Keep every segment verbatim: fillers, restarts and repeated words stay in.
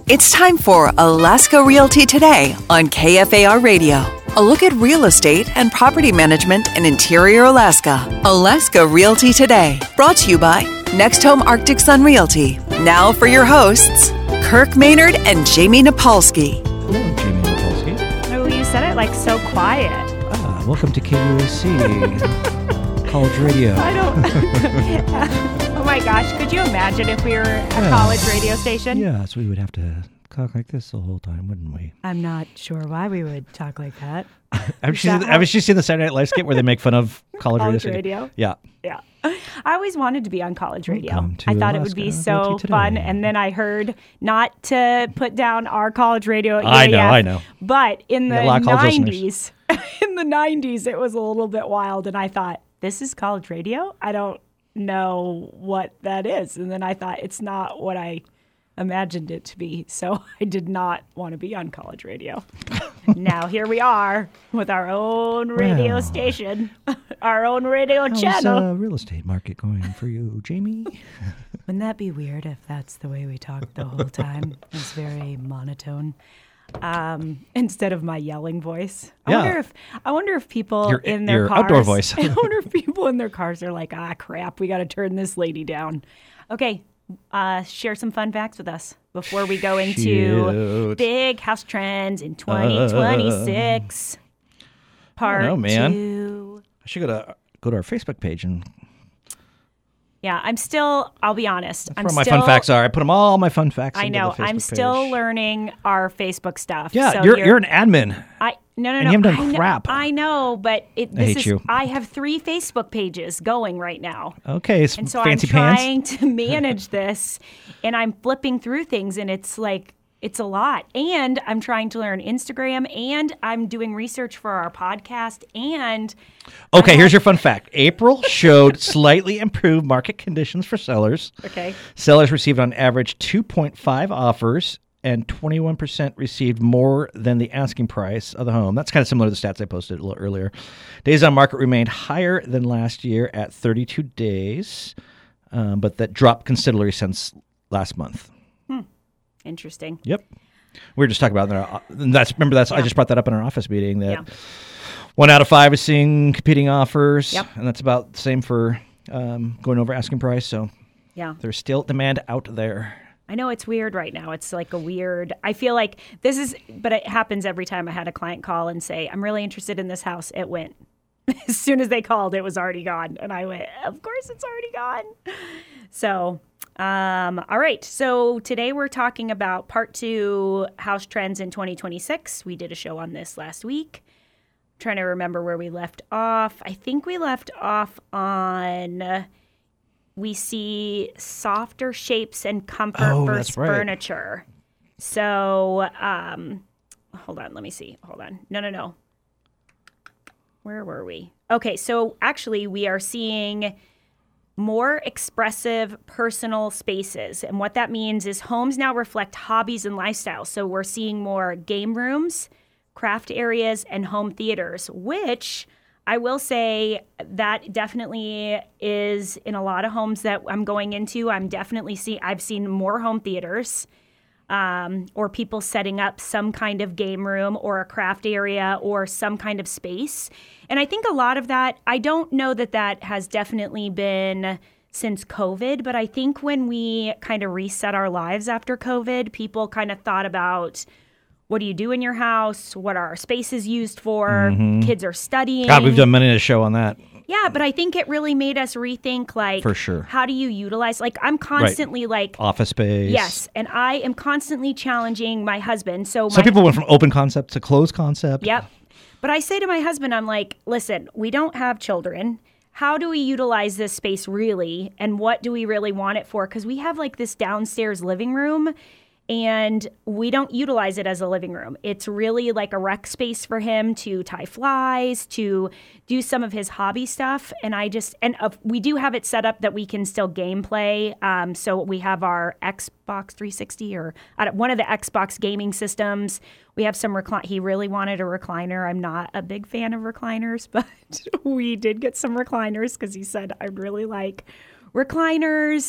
It's time for Alaska Realty Today on K F A R Radio. A look at real estate and property management in interior Alaska. Alaska Realty Today, brought to you by Next Home Arctic Sun Realty. Now for your hosts, Kirk Maynard and Jamie Napolsky. Hello, Jamie Napolsky. Oh, you said it like so quiet. Ah, welcome to K U A C, college radio. I don't... Oh my gosh, could you imagine if we were a Yeah. college radio station? Yeah, so we would have to talk like this the whole time, wouldn't we? I'm not sure why we would talk like that. Have Is you, that seen, how- have you seen the Saturday Night Live skit where they make fun of college, College radio? radio? Yeah. Yeah. I always wanted to be on college radio. Welcome to I thought it would be Alaska so Realty fun. Today. And then I heard not to put down our college radio at I know, U A F, I know. But in the got a lot of college listeners. nineties, in the nineties, it was a little bit wild. And I thought, this is college radio? I don't know what that is. And then I thought, it's not what I imagined it to be. So I did not want to be on college radio. Now here we are with our own radio Well, station, our own radio How's channel. the uh, real estate market going for you, Jamie? Wouldn't that be weird if that's the way we talk the whole time? It's very monotone. Um, instead of my yelling voice. I Yeah. wonder if I wonder if people Your- in their your cars outdoor voice. I wonder if people in their cars are like, ah crap, we gotta turn this lady down. Okay. Uh, share some fun facts with us before we go into Shoot. big house trends in twenty twenty-six. Part know, man. two. I should go to go to our Facebook page and Yeah, I'm still, I'll be honest. that's I'm where my still, fun facts are. I put them all my fun facts I into know. the Facebook I'm still page. learning our Facebook stuff. Yeah, so you're, you're an admin. I no no and no. you haven't done I know, crap. I know, but it, I this hate is. you. I have three Facebook pages going right now, Okay, it's and so fancy I'm pants. trying to manage this, and I'm flipping through things, and it's like it's a lot. And I'm trying to learn Instagram, and I'm doing research for our podcast, and Okay, I here's have- your fun fact. April showed slightly improved market conditions for sellers. okay. Sellers received on average two point five offers, and twenty-one percent received more than the asking price of the home. That's kind of similar to the stats I posted a little earlier. Days on market remained higher than last year at thirty-two days, um, but that dropped considerably since last month. Interesting. Yep. We were just talking about that. That's remember that's I just brought that up in our office meeting that Yeah. one out of five is seeing competing offers, Yep. and that's about the same for um, going over asking price. So Yeah. there's still demand out there. I know it's weird right now. It's like a weird, I feel like this is, but it happens every time I had a client call and say, I'm really interested in this house. It went. As soon as they called, it was already gone. And I went, of course it's already gone. So, um, all right. So today we're talking about part two, house trends in twenty twenty-six. We did a show on this last week. I'm trying to remember where we left off. I think we left off on... Uh, we see softer shapes and comfort Oh, versus that's right. furniture. So, um, hold on, let me see. Hold on. No, no, no. Where were we? Okay, so actually we are seeing more expressive personal spaces. And what that means is homes now reflect hobbies and lifestyles. So we're seeing more game rooms, craft areas, and home theaters, which I will say that definitely is in a lot of homes that I'm going into. I'm definitely see I've seen more home theaters um, or people setting up some kind of game room or a craft area or some kind of space. And I think a lot of that, I don't know that that has definitely been since COVID, but I think when we kind of reset our lives after COVID, people kind of thought about, what do you do in your house? What are our spaces used for? Mm-hmm. Kids are studying. God, we've done many a show on that. Yeah, but I think it really made us rethink, like, For sure. how do you utilize, like, I'm constantly like, Office space. yes, and I am constantly challenging my husband. So Some my, people went from open concept to closed concept. Yep. But I say to my husband, I'm like, listen, we don't have children. How do we utilize this space really? And what do we really want it for? Because we have like this downstairs living room and we don't utilize it as a living room. It's really like a rec space for him to tie flies, to do some of his hobby stuff. And I just, and uh, we do have it set up that we can still game play. Um, so we have our Xbox three sixty or uh, one of the Xbox gaming systems. We have some recline. He really wanted a recliner. I'm not a big fan of recliners, but we did get some recliners because he said, I really like recliners.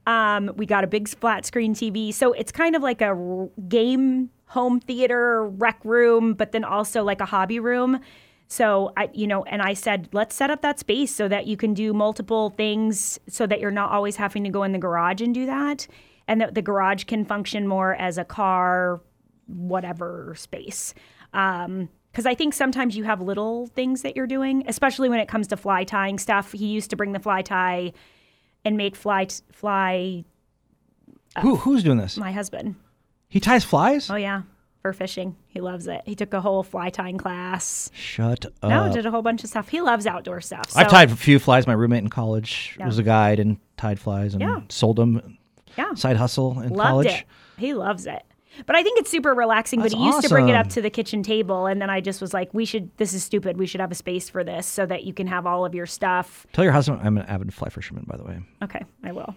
Um, we got a big flat screen T V. So it's kind of like a r- game home theater rec room, but then also like a hobby room. So I, you know, and I said, let's set up that space so that you can do multiple things so that you're not always having to go in the garage and do that. And that the garage can function more as a car, whatever space. Um, Because I think sometimes you have little things that you're doing, especially when it comes to fly tying stuff. He used to bring the fly tie and make fly t- fly. Uh, Who who's doing this? My husband. He ties flies? Oh yeah, for fishing. He loves it. He took a whole fly tying class. Shut up. No, did a whole bunch of stuff. He loves outdoor stuff. So. I've tied a few flies. My roommate in college Yeah. was a guide and tied flies and Yeah. sold them. Yeah. Side hustle in Loved college. it. He loves it. But I think it's super relaxing. That's But he used to bring it up awesome. to the kitchen table, and then I just was like, "We should. This is stupid. We should have a space for this so that you can have all of your stuff." Tell your husband I'm an avid fly fisherman, by the way. Okay, I will.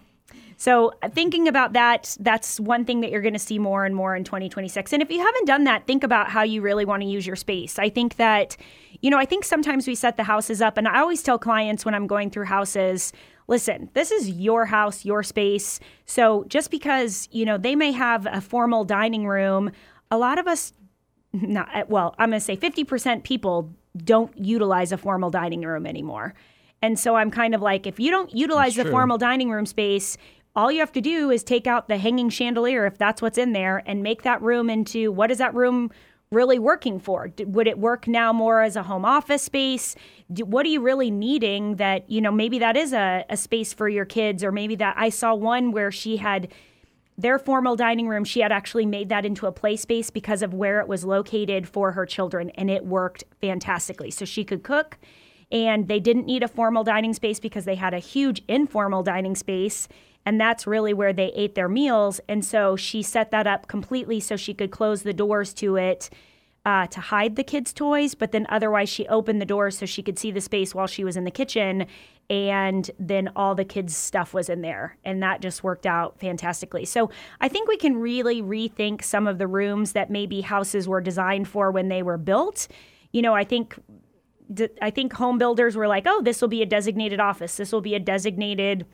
So uh, thinking about that, that's one thing that you're going to see more and more in twenty twenty-six. And if you haven't done that, think about how you really want to use your space. I think that, you know, I think sometimes we set the houses up, and I always tell clients when I'm going through houses, listen, this is your house, your space. So just because, you know, they may have a formal dining room, a lot of us, not well, I'm going to say fifty percent people don't utilize a formal dining room anymore. And so I'm kind of like, if you don't utilize the true. formal dining room space, all you have to do is take out the hanging chandelier, if that's what's in there, and make that room into, what is that room really working for? D- Would it work now more as a home office space? Do, what are you really needing that, you know, maybe that is a, a space for your kids, or maybe that I saw one where she had their formal dining room, she had actually made that into a play space because of where it was located for her children, and it worked fantastically. So she could cook, and they didn't need a formal dining space because they had a huge informal dining space, and that's really where they ate their meals. And so she set that up completely so she could close the doors to it uh, to hide the kids' toys, but then otherwise she opened the doors so she could see the space while she was in the kitchen, and then all the kids' stuff was in there, and that just worked out fantastically. So I think we can really rethink some of the rooms that maybe houses were designed for when they were built. You know, I think I think home builders were like, oh, this will be a designated office. This will be a designated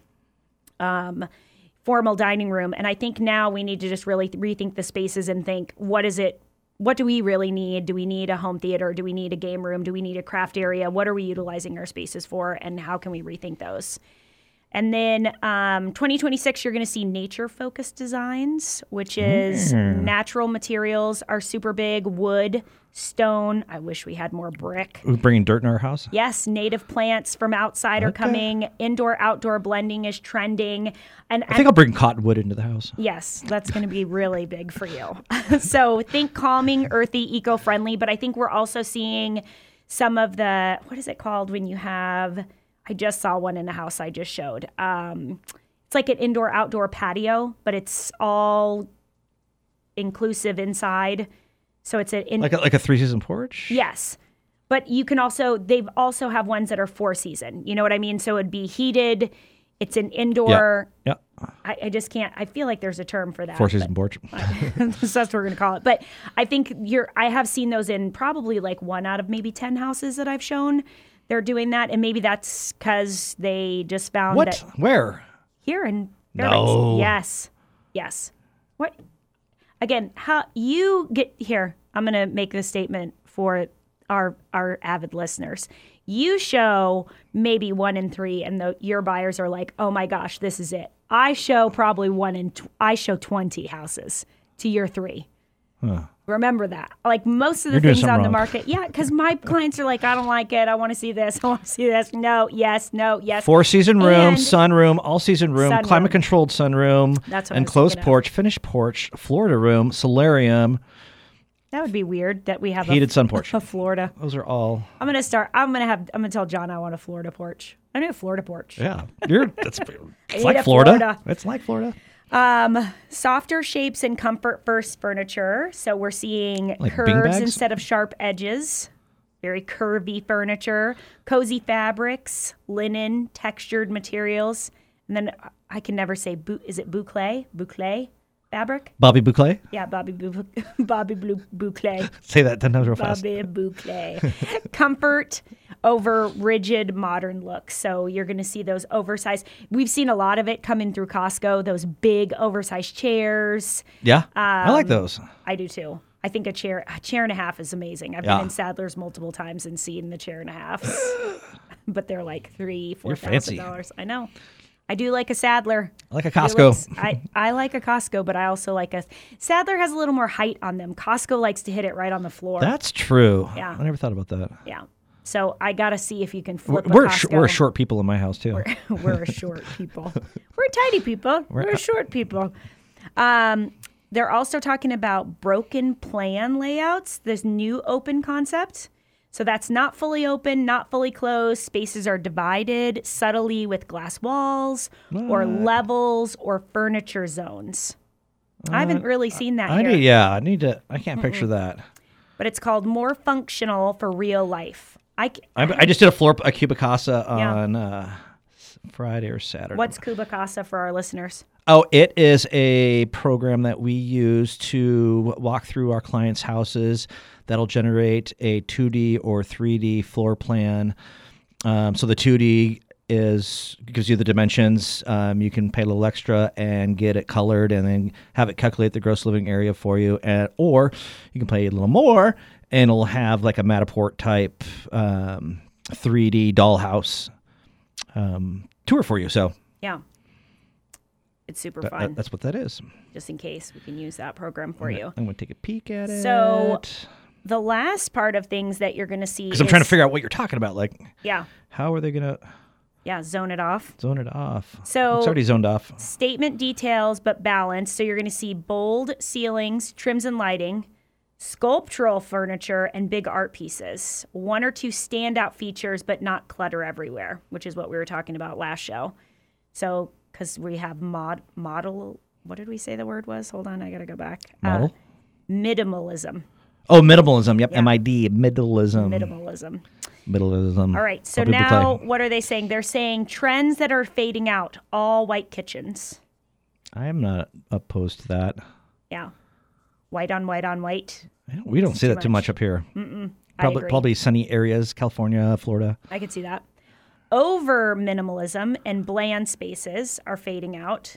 um, formal dining room. And I think now we need to just really rethink the spaces and think, what is it? What do we really need? Do we need a home theater? Do we need a game room? Do we need a craft area? What are we utilizing our spaces for? And how can we rethink those? And then um, twenty twenty-six, you're going to see nature-focused designs, which is Mm. natural materials are super big. Wood, stone. I wish we had more brick. We're bringing dirt in our house? Yes, native plants from outside are Okay. coming. Indoor-outdoor blending is trending. And I think I'll bring cottonwood into the house. yes, that's going to be really big for you. So think calming, earthy, eco-friendly. But I think we're also seeing some of the, what is it called when you have, I just saw one in the house I just showed. Um, it's like an indoor-outdoor patio, but it's all inclusive inside. So it's an in- Like a, like a three-season porch? Yes. But you can also, they've also have ones that are four season. You know what I mean? So it'd be heated. It's an indoor. Yeah. I, I just can't, I feel like there's a term for that. Four-season porch. but- so that's what we're going to call it. But I think you're, I have seen those in probably like one out of maybe ten houses that I've shown. They're doing that. And maybe that's because they just found What? that Where? here in No. Fairbanks. Yes. Yes. What? Again, how you get here. I'm going to make this statement for our our avid listeners. You show maybe one in three, and the, your buyers are like, "Oh my gosh, this is it." I show probably one in. Tw- I show twenty houses to your three. Huh. Remember that. Like most of the You're doing things on something the wrong. market, yeah, because my clients are like, "I don't like it. I want to see this. I want to see this." No, yes, no, yes. Four-season room, And- sunroom, all-season room, Sunroom. climate-controlled sunroom, That's what I was enclosed thinking of. porch, finished porch, Florida room, solarium, That would be weird that we have heated a, sun porch. a Florida. Those are all. I'm gonna start. I'm gonna have. I'm gonna tell John I want a Florida porch. I need a Florida porch. Yeah, you're. That's it's need like a Florida. Florida. It's like Florida. Um, softer shapes and comfort first furniture. So we're seeing Like curves beanbags? instead of sharp edges. Very curvy furniture, cozy fabrics, linen, textured materials, and then I can never say. Bu- is it boucle? Boucle fabric? Bobby Boucle. Yeah, Bobby Bu- Bobby Blue Boucle. Say that ten times real fast. Bobby Boucle. Comfort over rigid modern look. So you're going to see those oversized. We've seen a lot of it coming through Costco, those big oversized chairs. Yeah, I like Um, those. I do too. I think a chair a chair and a half is amazing. I've Yeah. been in Sadler's multiple times and seen the chair and a half. But they're like three, four You're thousand fancy. dollars. I know. I do like a Sadler. I like a It Costco. looks- I, I like a Costco, but I also like a Sadler has a little more height on them. Costco likes to hit it right on the floor. That's true. Yeah. I never thought about that. yeah. So I gotta see if you can We're flip a we're, sh- Costco. we're short people in my house too. We're a short people. We're tiny people. We're, We're- short people. Um, they're also talking about broken plan layouts, this new open concept. So that's not fully open, not fully closed. Spaces are divided subtly with glass walls or levels or furniture zones. I haven't really seen that I here, need, yeah, I need to. I can't picture that. but it's called more functional for real life. I, c- I, I just did a floor a Cubicasa Yeah. on uh, Friday or Saturday. what's Kubicasa for our listeners? Oh, it is a program that we use to walk through our clients' houses that'll generate a two D or three D floor plan. Um, so the two D is gives you the dimensions. Um, you can pay a little extra and get it colored and then have it calculate the gross living area for you. And, or you can pay a little more and it'll have like a Matterport type um, three D dollhouse um, tour for you. So Yeah. It's super that- fun. that- that's what that is. Just in case we can use that program for you. I'm going to take a peek at it. So- The last part of things that you're going to see because I'm is, trying to figure out what you're talking about. Like, yeah, how are they going to yeah, zone it off. zone it off? So- it's already zoned off. Statement details, but balanced. So you're going to see bold ceilings, trims and lighting, sculptural furniture, and big art pieces. One or two standout features, but not clutter everywhere, which is what we were talking about last show. So, because we have mod model, what did we say the word was? Hold on, I got to go back. Model. Uh, minimalism. Oh, minimalism. Yep, Yeah. M I D. Minimalism. Minimalism. Minimalism. All right. So How people now, play. what are they saying? They're saying trends that are fading out. All white kitchens. I am not opposed to that. Yeah. White on white on white. I don't- We don't see too that too much up here. I Probably, agree. probably sunny areas, California, Florida. I could see that. Over minimalism and bland spaces are fading out.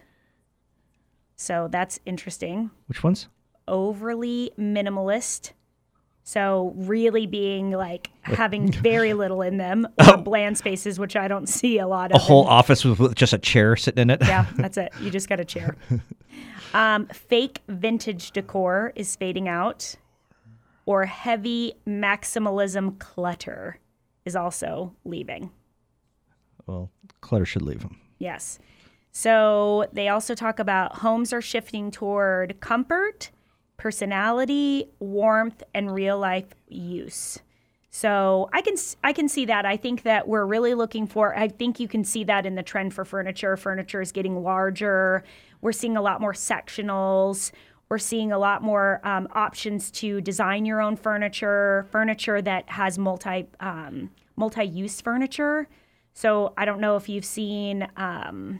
So that's interesting. Which ones? Overly minimalist. So really being like having very little in them, or bland spaces, which I don't see a lot of. A whole in- office with, with just a chair sitting in it. Yeah, that's it. You just got a chair. Um, fake vintage decor is fading out, or heavy maximalism clutter is also leaving. Well, clutter should leave them. Yes. So they also talk about homes are shifting toward comfort, personality, warmth, and real life use. So I can I can see that. I think that we're really looking for, I think you can see that in the trend for furniture. Furniture is getting larger. We're seeing a lot more sectionals. We're seeing a lot more um, options to design your own furniture, furniture that has multi um, multi-use furniture. So I don't know if you've seen, um,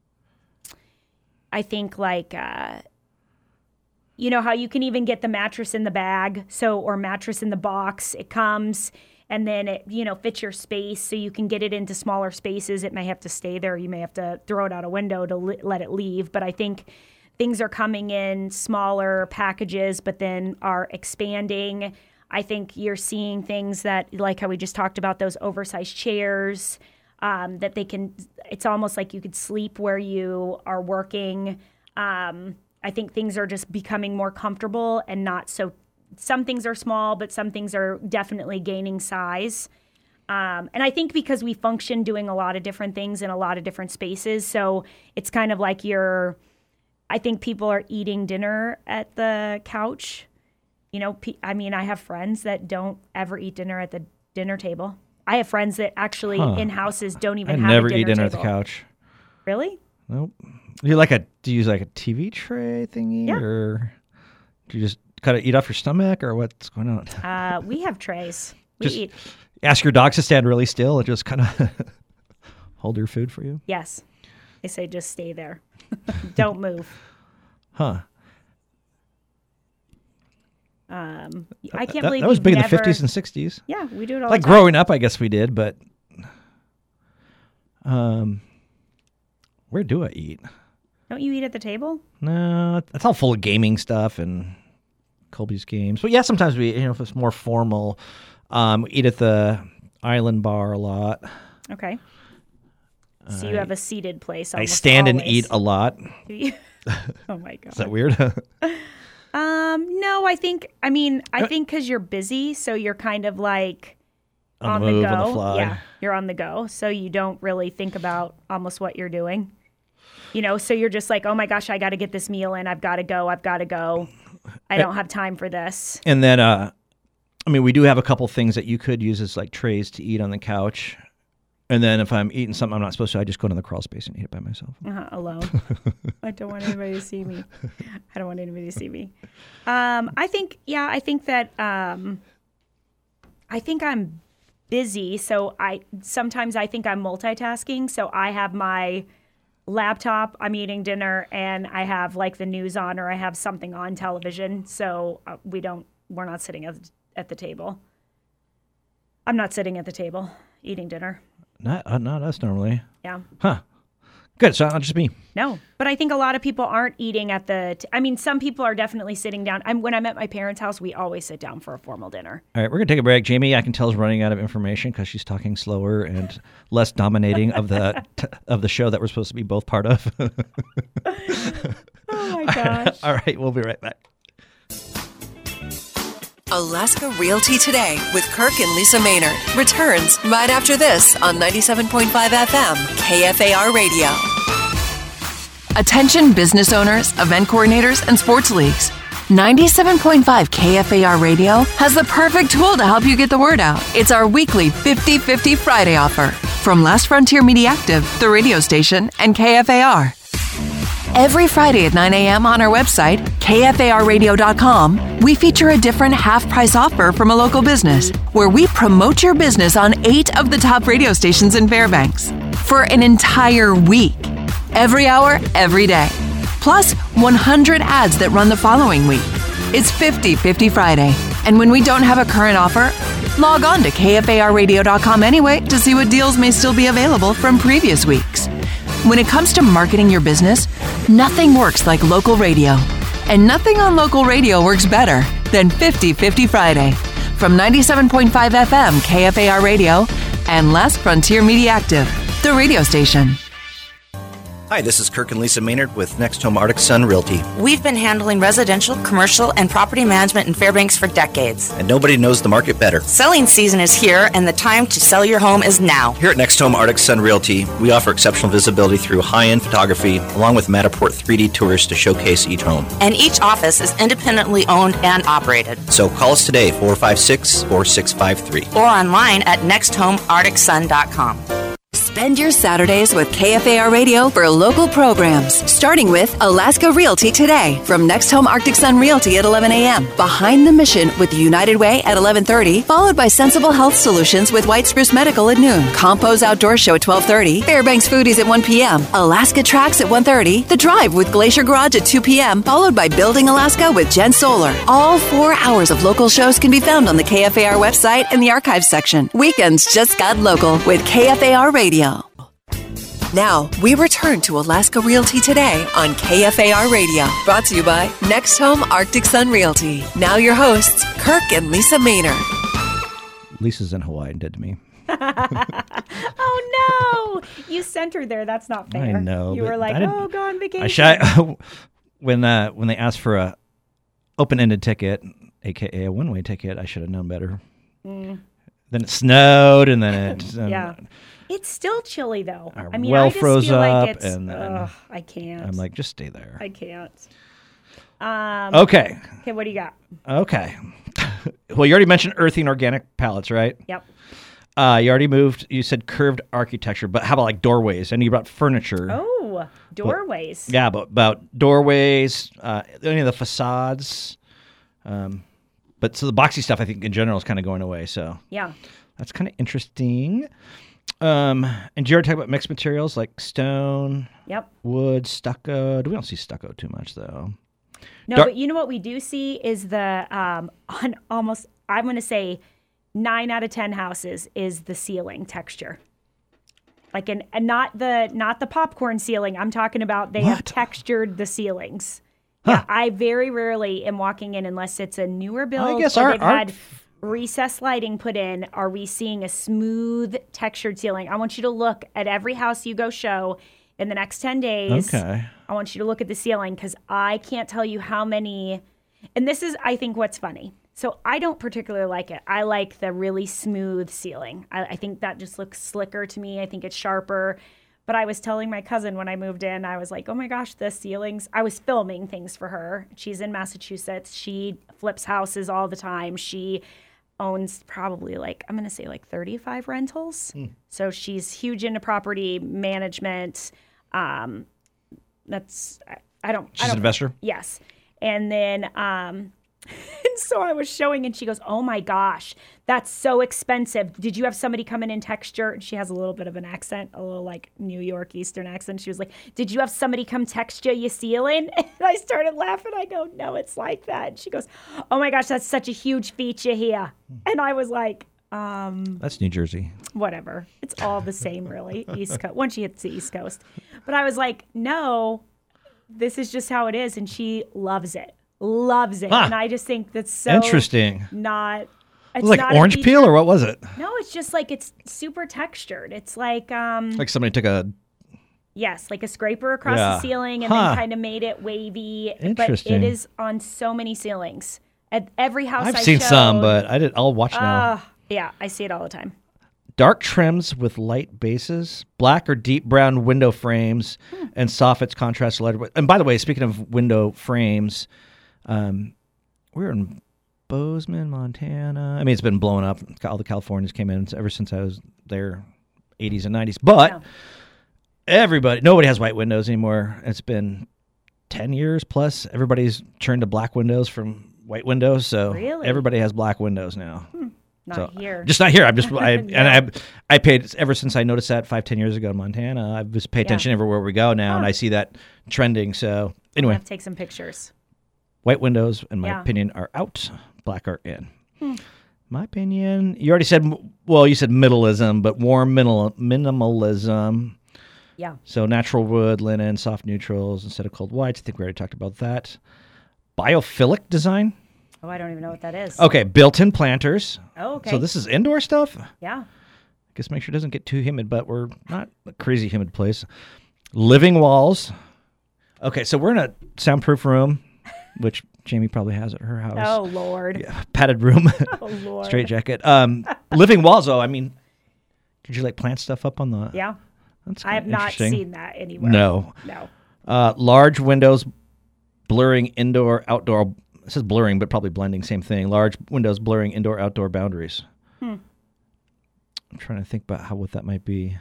I think like, uh, you know how you can even get the mattress in the bag, so or mattress in the box. It comes and then it, you know, fits your space, so you can get it into smaller spaces. It may have to stay there. You may have to throw it out a window to li- let it leave. But I think things are coming in smaller packages, but then are expanding. I think you're seeing things that, like how we just talked about, those oversized chairs, um, that they can, it's almost like you could sleep where you are working. Um, I think things are just becoming more comfortable and not so, some things are small, but some things are definitely gaining size. Um, and I think because we function doing a lot of different things in a lot of different spaces, so it's kind of like you're, I think people are eating dinner at the couch. You know, pe- I mean, I have friends that don't ever eat dinner at the dinner table. I have friends that actually Huh. in houses don't even I have never a dinner eat dinner table. at the couch. Really? Nope. Do you like a? Do you use like a T V tray thingy, Yeah. or do you just kind of eat off your stomach, or what's going on? Uh, we have trays. We Just- eat. Ask your dogs to stand really still and just kind of hold your food for you. Yes. They say just stay there. Don't move. Huh. Um, I can't that, believe that was we've big in the never- fifties and sixties. Yeah, we do it all Like the time. growing up, I guess we did, but um, where do I eat? Don't you eat at the table? No, it's all full of gaming stuff and Colby's games. But yeah, sometimes we, you know, if it's more formal, um, we eat at the Island Bar a lot. Okay. So you have a seated place. I almost stand and always. eat a lot. Do you? Oh my god. Is that weird? Um, no, I think. I mean, I think because you're busy, so you're kind of like On on the the, move, go. on the fly. Yeah, you're on the go, so you don't really think about almost what you're doing. You know, so you're just like, oh my gosh, I got to get this meal in. I've got to go. I've got to go. I don't have time for this. And then, uh, I mean, we do have a couple things that you could use as like trays to eat on the couch. And then if I'm eating something I'm not supposed to, I just go into the crawl space and eat it by myself. Uh-huh, alone. I don't want anybody to see me. I don't want anybody to see me. Um, I think, yeah, I think that, um, I think I'm busy. So I, sometimes I think I'm multitasking. So I have my laptop, I'm eating dinner, and I have like the news on, or I have something on television. So uh, we don't, we're not sitting at, at the table. I'm not sitting at the table eating dinner. Not, uh, not us normally. Yeah. Huh. Good. So not just me. No, but I think a lot of people aren't eating at the. T- I mean, some people are definitely sitting down. I'm, when I'm at my parents' house, we always sit down for a formal dinner. All right, we're gonna take a break. Jamie, I can tell, is running out of information because she's talking slower and less dominating of the t- of the show that we're supposed to be both part of. Oh my gosh! All right, we'll be right back. Alaska Realty Today with Kirk and Lisa Maynard returns right after this on ninety-seven point five F M K F A R Radio. Attention business owners, event coordinators, and sports leagues. ninety-seven point five K F A R Radio has the perfect tool to help you get the word out. It's our weekly fifty fifty Friday offer from Last Frontier Media Active, the radio station, and K F A R. Every Friday at nine a.m. on our website, K F A R radio dot com, we feature a different half-price offer from a local business, where we promote your business on eight of the top radio stations in Fairbanks for an entire week. Every hour, every day. Plus one hundred ads that run the following week. It's fifty fifty Friday. And when we don't have a current offer, log on to K F A R radio dot com anyway to see what deals may still be available from previous weeks. When it comes to marketing your business, nothing works like local radio. And nothing on local radio works better than fifty fifty Friday. From ninety-seven point five F M K F A R Radio and Last Frontier Media Active, the radio station. Hi, this is Kirk and Lisa Maynard with Next Home Arctic Sun Realty. We've been handling residential, commercial, and property management in Fairbanks for decades. And nobody knows the market better. Selling season is here, and the time to sell your home is now. Here at Next Home Arctic Sun Realty, we offer exceptional visibility through high-end photography, along with Matterport three D tours to showcase each home. And each office is independently owned and operated. So call us today, four five six, four six five three. Or online at next home arctic sun dot com. Spend your Saturdays with K F A R Radio for local programs, starting with Alaska Realty Today from Next Home Arctic Sun Realty at eleven a.m. Behind the Mission with United Way at eleven thirty, followed by Sensible Health Solutions with White Spruce Medical at noon. Compo's Outdoor Show at twelve thirty, Fairbanks Foodies at one p.m., Alaska Tracks at one thirty, The Drive with Glacier Garage at two p.m., followed by Building Alaska with Jen Solar. All four hours of local shows can be found on the K F A R website and the archives section. Weekends just got local with K F A R Radio. Now, we return to Alaska Realty Today on K F A R Radio. Brought to you by Next Home Arctic Sun Realty. Now your hosts, Kirk and Lisa Maynard. Lisa's in Hawaii and dead to me. Oh no! You sent her there. That's not fair. I know. You but were like, I didn't- oh, go on vacation. I shy, when uh, when they asked for a open-ended ticket, aka a one-way ticket, I should have known better. Mm. Then it snowed, and then it um, Yeah. It's still chilly though. Our I mean, well I just froze feel up, like it's. and then ugh, I can't. I'm like, just stay there. I can't. Um, Okay, Okay, what do you got? okay. Well, you already mentioned earthing organic pallets, right? Yep. Uh, you already moved. You said curved architecture, but how about like doorways? And you brought furniture. Oh, doorways. Yeah, but about doorways, uh, any of the facades. Um, but so the boxy stuff, I think in general is kind of going away. So Yeah. that's kind of interesting. Um, and did you already talk about mixed materials like stone, Yep. wood, stucco? We don't see stucco too much though. No, Dark- but you know what we do see is the um, on almost, I'm going to say nine out of ten houses is the ceiling texture. Like an, and not the not the popcorn ceiling. I'm talking about they have What? textured the ceilings. Huh. Yeah, I very rarely am walking in unless it's a newer build guess or our- they've our- had recessed lighting put in. Are we seeing a smooth textured ceiling? I want you to look at every house you go show in the next ten days. Okay. I want you to look at the ceiling because I can't tell you how many. And this is, I think, what's funny. So I don't particularly like it. I like the really smooth ceiling. I, I think that just looks slicker to me. I think it's sharper. But I was telling my cousin when I moved in, I was like, oh my gosh, the ceilings. I was filming things for her. She's in Massachusetts. She flips houses all the time. She owns probably like, I'm going to say like thirty-five rentals. Hmm. So she's huge into property management. Um, that's, I, I don't. She's I an don't, investor? Yes. And then, um, and so I was showing and she goes, oh my gosh, that's so expensive. Did you have somebody come in in texture? And she has a little bit of an accent, a little like New York Eastern accent. She was like, did you have somebody come texture your ceiling? And I started laughing. I go, no, it's like that. And she goes, oh my gosh, that's such a huge feature here. And I was like, um, That's New Jersey. whatever. It's all the same, really. East Coast. Once you hit the East Coast. But I was like, no, this is just how it is. And she loves it. Loves it. Huh. And I just think that's so Interesting. not. It It's was like not a orange feature. peel, or what was it? No, it's just like it's super textured. It's like um Like somebody took a. yes, like a scraper across Yeah. the ceiling and Huh. then kind of made it wavy. But Interesting. it is on so many ceilings. At every house I've I seen some, showed- but I did. I'll watch now. uh, yeah, I see it all the time. Dark trims with light bases, black or deep brown window frames, Hmm. and soffits contrast letter. And by the way, speaking of window frames, um, we're in Bozeman, Montana. I mean, it's been blowing up. All the Californians came in ever since I was there, eighties and nineties. But Yeah. everybody, nobody has white windows anymore. It's been ten years plus. Everybody's turned to black windows from white windows. So Really? everybody has black windows now. Not So, here. Just not here. I'm just I No. and I I paid ever since I noticed that five ten years ago in Montana. I just pay attention everywhere we go now, and Huh. I see that trending. So I anyway, have to take some pictures. white windows, in my Yeah. opinion, are out. Black are in. My opinion. You already said. Well, you said minimalism, but warm minimal, minimalism. Yeah. So natural wood, linen, soft neutrals instead of cold whites. I think we already talked about that. Biophilic design. Oh, I don't even know what that is. Okay, built-in planters. Oh, okay. So this is indoor stuff. yeah. Guess make sure it doesn't get too humid, but we're not a crazy humid place. Living walls. Okay, so we're in a soundproof room, which Jamie probably has at her house. Oh Lord. Yeah, padded room, Oh Lord. straight jacket. Um, living walls, though. I mean, could you like plant stuff up on the? Yeah. That's I have kinda not interesting. seen that anywhere. No. No. Uh, large windows, blurring indoor outdoor. It says blurring, but probably blending. Same thing. Large windows blurring indoor outdoor boundaries. Hmm. I'm trying to think about how what that might be.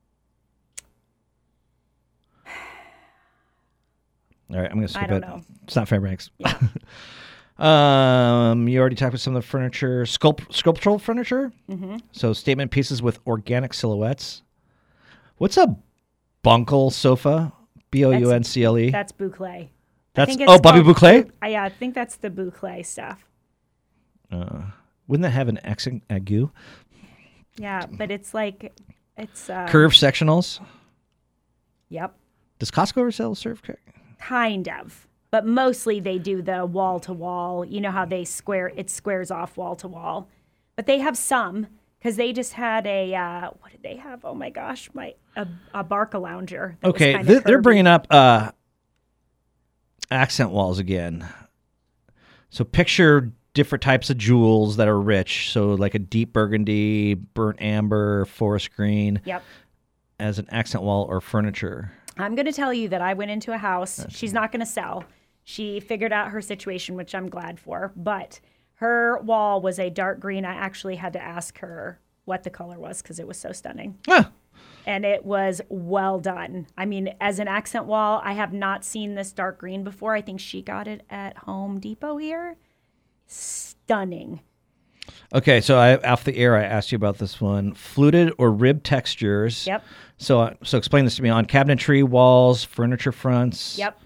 All right, I'm going to skip I don't it. know. It's not Fairbanks. Yeah. um, you already talked about some of the furniture, sculpt, sculptural furniture. Mm-hmm. So statement pieces with organic silhouettes. What's a bunkle sofa? B O U N C L E. That's boucle. That's I think oh Bobby called Boucle. bou- uh, yeah, I think that's the boucle stuff. Uh, wouldn't that have an accent agu? Yeah, but it's like it's uh, Curved sectionals. Yep, Does Costco ever sell serve crack? kind of, but mostly they do the wall to wall. You know how they square it squares off wall to wall, but they have some because they just had a uh, what did they have? Oh my gosh, my a, a Barca lounger. that was Okay, kinda th- they're curvy. bringing up uh, accent walls again. So picture different types of jewels that are rich. So like a deep burgundy, burnt amber, forest green Yep. as an accent wall or furniture. I'm going to tell you that I went into a house. She's not going to sell. She figured out her situation, which I'm glad for. But her wall was a dark green. I actually had to ask her what the color was because it was so stunning. Ah, And it was well done. I mean, as an accent wall, I have not seen this dark green before. I think she got it at Home Depot here. Stunning. okay, so I, off the air, I asked you about this one. Fluted or rib textures. Yep. So, uh, so explain this to me. On cabinetry, walls, furniture fronts. Yep.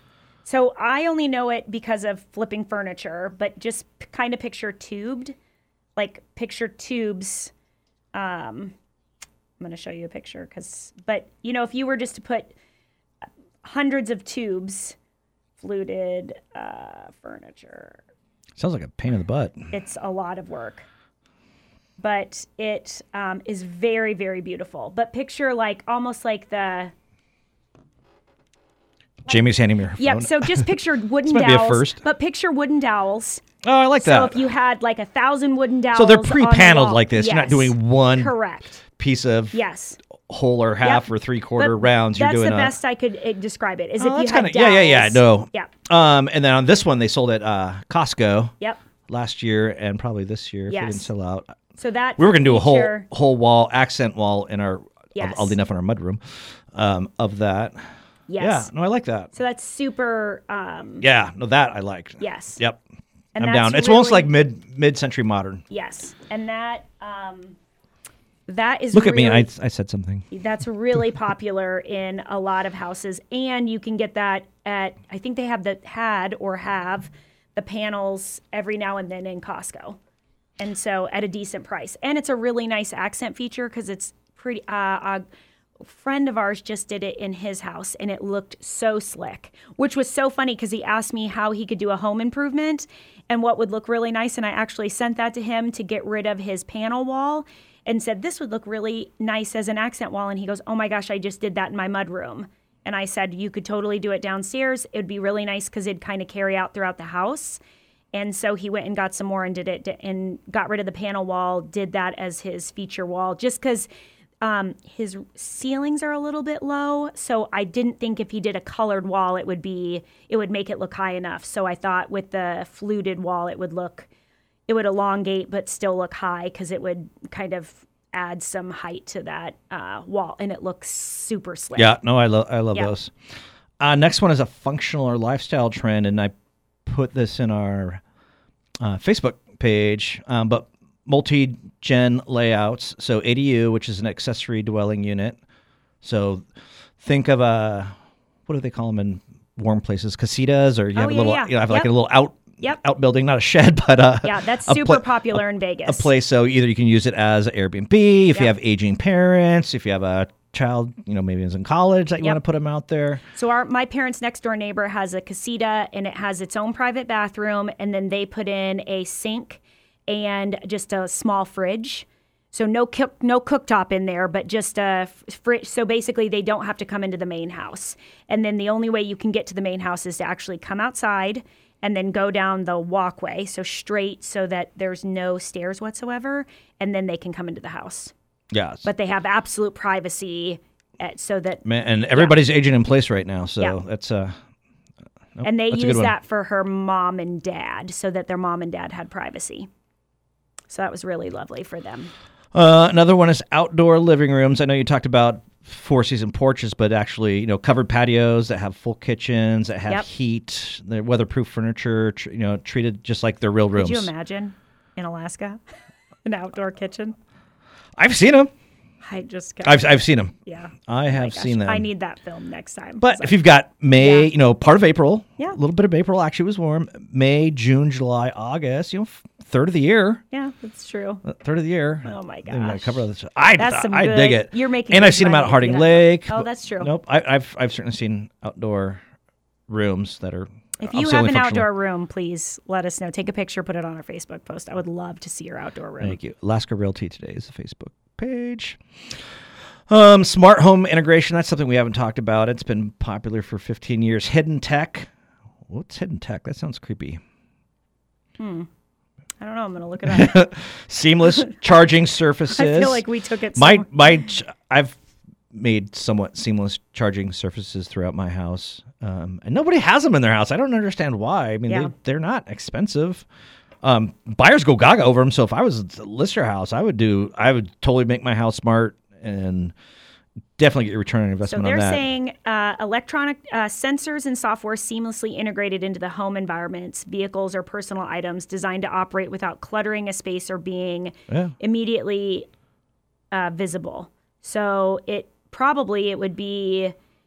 So I only know it because of flipping furniture, but just p- kind of picture tubed, like picture tubes. Um, I'm going to show you a picture because, but you know, if you were just to put hundreds of tubes, fluted uh, furniture. Sounds like a pain in the butt. It's a lot of work, but it um, is very, very beautiful. But picture like almost like the. Jamie's handing me her phone. Yep. So just picture wooden This might be a dowels. first. But picture wooden dowels. Oh, I like So that. if you had like a thousand wooden dowels, So they're on the pre-paneled wall- like this. You're not Yes. doing one Correct. piece of Yes. whole or half Yep. or three quarter But rounds. You're that's doing the a, best I could uh, describe it. Is Oh, if you that's had kinda- yeah, yeah, yeah, dowels. no. Yeah. Um, and then on this one, they sold at uh, Costco Yep. last year and probably this year if they Yes. didn't sell out. So that We were going to do a whole feature- whole wall, accent wall in our, Yes. oddly enough, in our mudroom um, of that. Yes. Yeah, no, I like that. So that's super. Um, Yeah, no, that I liked. Yes. Yep. And I'm that's down. It's almost really- like mid mid century modern. Yes. And that. Um, that is. Look at me. really- I, I said something. That's really popular in a lot of houses, and you can get that at. I think they have the had or have the panels every now and then in Costco, and so at a decent price. And it's a really nice accent feature because it's pretty. Uh, a friend of ours just did it in his house, and it looked so slick, which was so funny because he asked me how he could do a home improvement and what would look really nice, and I actually sent that to him to get rid of his panel wall. And said, this would look really nice as an accent wall. And he goes, oh my gosh, I just did that in my mudroom. And I said, you could totally do it downstairs. It would be really nice because it'd kind of carry out throughout the house. And so he went and got some more and did it and got rid of the panel wall, did that as his feature wall, just because um, his ceilings are a little bit low. So I didn't think if he did a colored wall, it would be, it would make it look high enough. So I thought with the fluted wall, it would look it would elongate but still look high because it would kind of add some height to that uh, wall, and it looks super slick. Yeah, no, I love I love Yeah. those. Uh, next one is a functional or lifestyle trend, and I put this in our uh, Facebook page, um, but multi-gen layouts. So A D U, which is an accessory dwelling unit. So think of a, what do they call them in warm places? Casitas, or you Oh, have a yeah, little, yeah. you know, have like Yep. a little out. Yep. outbuilding, not a shed, but a Yeah, that's a super pla- popular in a Vegas. place. So either you can use it as an Airbnb if you Yep. have aging parents, if you have a child, you know, maybe is in college that you Yep. want to put them out there. So our my parents' next door neighbor has a casita, and it has its own private bathroom, and then they put in a sink and just a small fridge. So no cook, no cooktop in there, but just a fridge. So basically, they don't have to come into the main house. And then the only way you can get to the main house is to actually come outside and then go down the walkway, so straight, so that there's no stairs whatsoever, and then they can come into the house. Yeah. But they have absolute privacy, at, so that Man, and everybody's aging in place right now, so Yeah. that's uh nope, and they that's a good use one. that for her mom and dad, so that their mom and dad had privacy. So that was really lovely for them. Uh, another one is outdoor living rooms. I know you talked about four season porches, but actually, you know, covered patios that have full kitchens, that have Yep. heat, they're weatherproof furniture, tr- you know, treated just like their real rooms. Could you imagine in Alaska an outdoor kitchen? I've seen them. I just got, I've I've seen them. yeah. I Oh have my gosh, seen them. I need that film next time. But So- if you've got May, Yeah. you know, part of April, Yeah. a little bit of April actually was warm. May, June, July, August, you know, f- third of the year, yeah, that's true. uh, third of the year. Oh my Then you gotta gosh. cover other stuff. I That's some I good- dig it. you're making and good I've seen them out money at if Harding you have Lake. that. Oh, but- that's true. Nope, I, I've I've certainly seen outdoor rooms that are. If uh, you certainly have an functional. outdoor room, please let us know. Take a picture, put it on our Facebook post. I would love to see your outdoor room. Thank you. Alaska Realty Today is the Facebook page. Um, smart home integration, that's something we haven't talked about. It's been popular for fifteen years. Hidden tech. What's hidden tech? That sounds creepy. I don't know. I'm going to look it up. Seamless charging surfaces. I feel like we took it. my so- my ch- I've made somewhat seamless charging surfaces throughout my house, um, and nobody has them in their house. I don't understand why. I mean, Yeah. they they're not expensive. Um, buyers go gaga over them. So if I was a lister house, I would do. I would totally make my house smart and definitely get your return on So investment they're on that. saying uh, electronic uh, sensors and software seamlessly integrated into the home environments, vehicles, or personal items designed to operate without cluttering a space or being Yeah. immediately uh, visible. So it probably it would be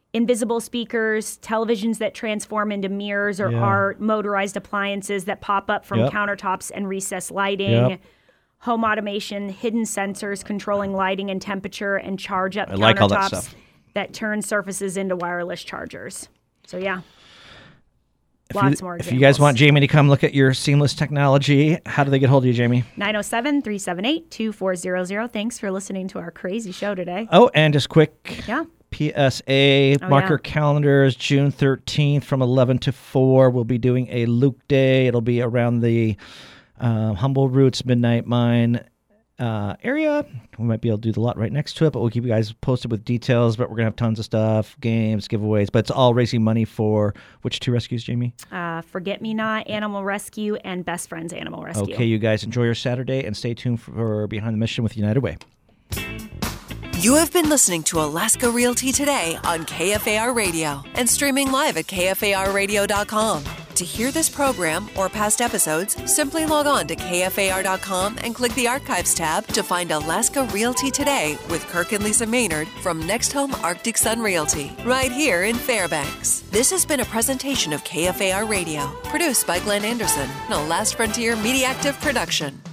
invisible speakers, televisions that transform into mirrors or Yeah. art, motorized appliances that pop up from Yep. countertops and recessed lighting, Yep. home automation, hidden sensors controlling lighting and temperature, and charge up I like all that countertops stuff. that turn surfaces into wireless chargers. So yeah, If lots you, more If examples. you guys want Jamie to come look at your seamless technology, how do they get hold of you, Jamie? nine oh seven, three seven eight, two four zero zero. Thanks for listening to our crazy show today. Oh, and just quick Yeah. P S A, Oh, mark your yeah. calendars, June thirteenth from eleven to four. We'll be doing a Luke Day. It'll be around the uh, Humble Roots Midnight Mine uh, area. We might be able to do the lot right next to it, but we'll keep you guys posted with details. But we're going to have tons of stuff, games, giveaways, but it's all raising money for which two rescues, Jamie? Uh, Forget Me Not Animal Rescue and Best Friends Animal Rescue. Okay, you guys enjoy your Saturday and stay tuned for Behind the Mission with United Way. You have been listening to Alaska Realty Today on K F A R Radio and streaming live at K F A R radio dot com. To hear this program or past episodes, simply log on to K F A R dot com and click the Archives tab to find Alaska Realty Today with Kirk and Lisa Maynard from Next Home Arctic Sun Realty, right here in Fairbanks. This has been a presentation of K F A R Radio, produced by Glenn Anderson, and a Last Frontier Media Active production.